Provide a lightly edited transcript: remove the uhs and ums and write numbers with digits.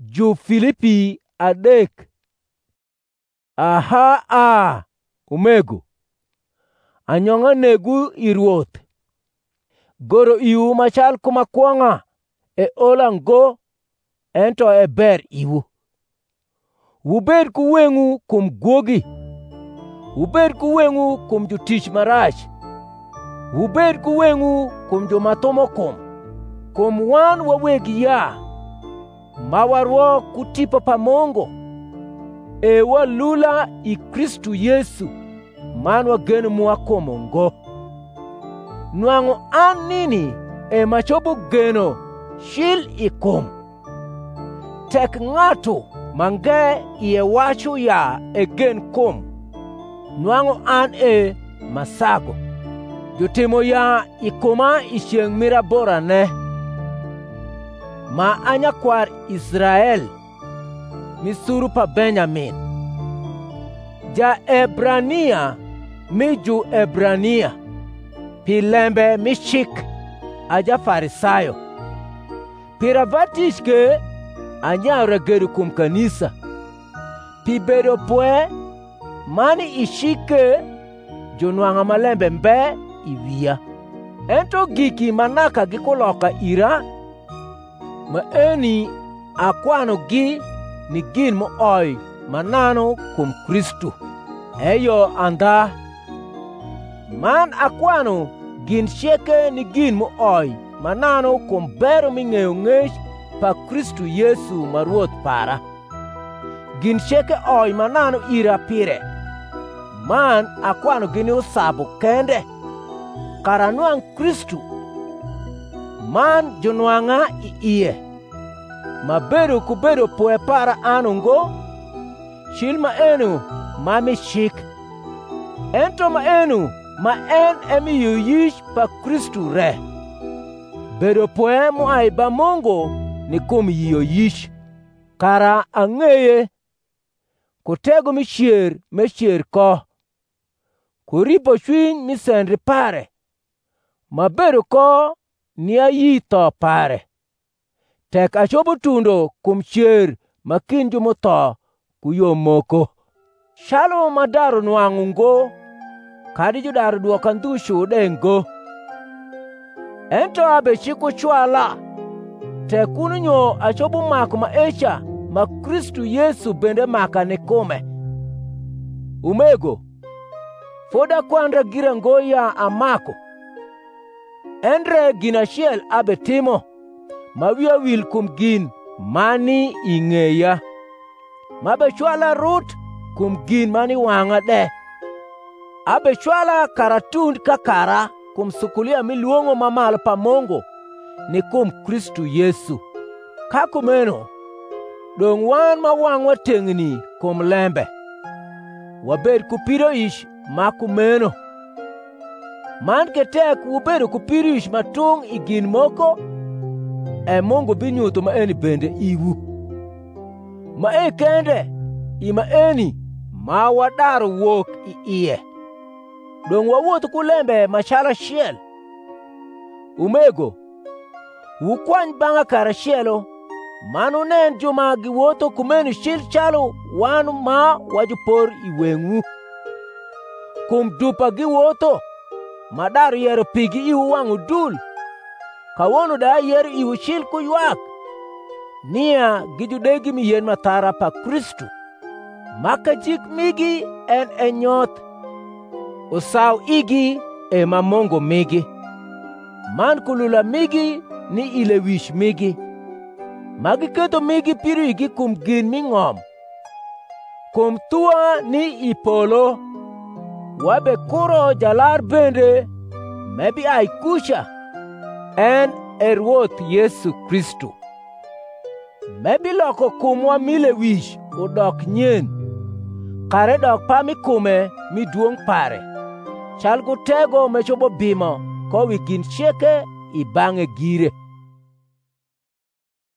Ju Filipi adek. Umego, anyong'a negu i Ruoth. Goro iu machal kuma kwong'a e olango ento e ber iwu. Ubed kuweng'u kum guogi. Ubed kuweng'u kum jotich marach. Ubed kuweng'u kum joma thomo kum wan wawegi ma warwo kutipo pa Mungu e walula i Kristu Yesu man wageno mua kumongo. Nwang'o an nini e machopo geno shil i kum. Tek ng'ato mange iye wacho e gen kum. Nwang'o an e masago. Jotimo i kuma i chieng' miraborane. Ma anyakwar Israel misuru pa Benjamin. Ja Ebrania mi ju Ebrania. Pi lembe mi chik aja Farisayo. Pira batishke anyawra gedo kum kanisa. Pi bedo pwe mani ishike jonwang'a malembe mbe iwiya. Ento giki manaka gikuloka ira ma eni akwano gi ni gin mo'oy manano kum Kristu. Eyo andha man akwano gin cheke ni gin mo'oy manano kum bero ming'eyo ng'ech pa Kristu Yesu ma Ruoth para. Gin cheke oy manano ira pire. Man akwano gini usabo kende. Kara nwang' Kristu man jonwang'a iye. Ma bedo kubedo pwe para anungo. Chil ma enu ma mi chik. Ento ma enu ma en emiyo yish pa Kristu re. Bedo pwe moai ba Mungu ni kum yiyo yish. Kara ang'eye kutego michier ko. Kuripo chwiny misendri pare. Ma bedo ko ni ayi tho pare. Tek achopo tundo kum chier makin jomotho kuyo moko. Shalo madaro nwang'o ngo kadi jodaro duoka ndhushu dengo. Ento abe chiko chwala. Tek ununyo achopo mako maecha ma Kristu Yesu bende maka ni kume. Umego, foda kwandra gira ngoya amako. Endre ginachiel abe timo. Ma wiya wil kum gin mani ing'eya. Mabe chwala rut kum gin mani wang'a de. Abe chwala karatund kakara kum sukulia miluongo mamalo pa Mungu ni kum Kristu Yesu. Kakumeno, dong' wan ma wang'wa tengni kum lembe. Wabed kupiro ish makumeno. Man ketek ubedo kupiro ish matung' i gin moko. Mungu binyuto ma eni bende iwu. Ma kende ima eni ma wadaro wuok i iye. Dong' wawuoth kulembe machal achiel. Umego, ukwany bang'a karachielo. Mano nen joma giwuotho kumeni chil chalo wan ma wajopor i weng'u. Kum dupa giwuotho. Madaro yero pigi iwu wang'u dul. Kawono da yero iwu chil kuywak. Nia gijudegi miyen matara pa Kristu. Maka jik migi en enyoth. Usaw igi ema Mungu migi. Man kulula migi ni ilewish migi. Magi keto migi piro igi kum gin ming'om. Kum thua ni ipolo. Wabe kuro jalar bende mebi ai kucha. En Ruoth Yesu Kristu. Mebi loko kumwa milewish udok nyen. Kare dok pa mikume miduong' pare. Chal gutego mechobo bimo kowi gin cheke i bang'e gire.